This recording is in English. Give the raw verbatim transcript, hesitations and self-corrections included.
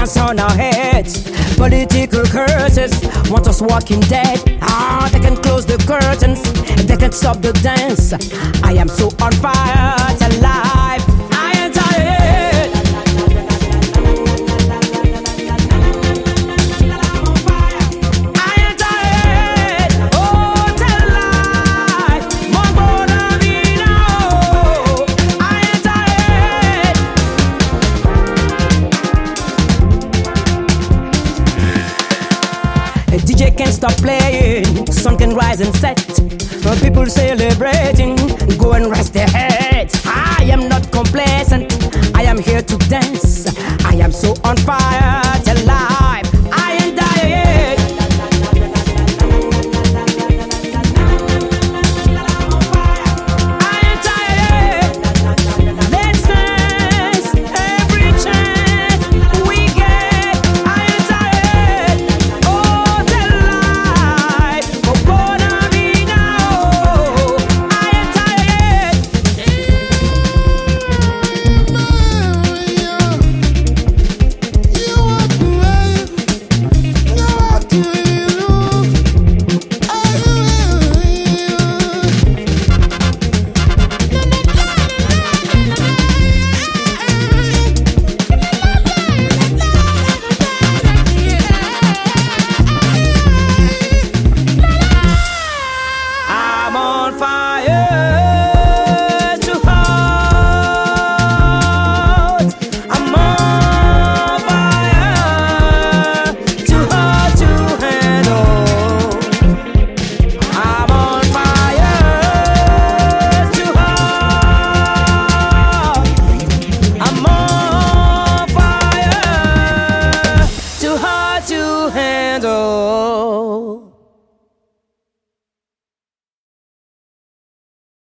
dance on our heads. Political curses want us walking dead. Ah, they can close the curtains, they can stop the dance. I am so on fire, it's alive. I am tired. I am tired. Oh, it's alive. Mambo Navino. I am tired. A D J can't stop playing, sun can rise and set. People celebrating, go and rest their heads. I am not complacent, I am here to dance. I am so on fire.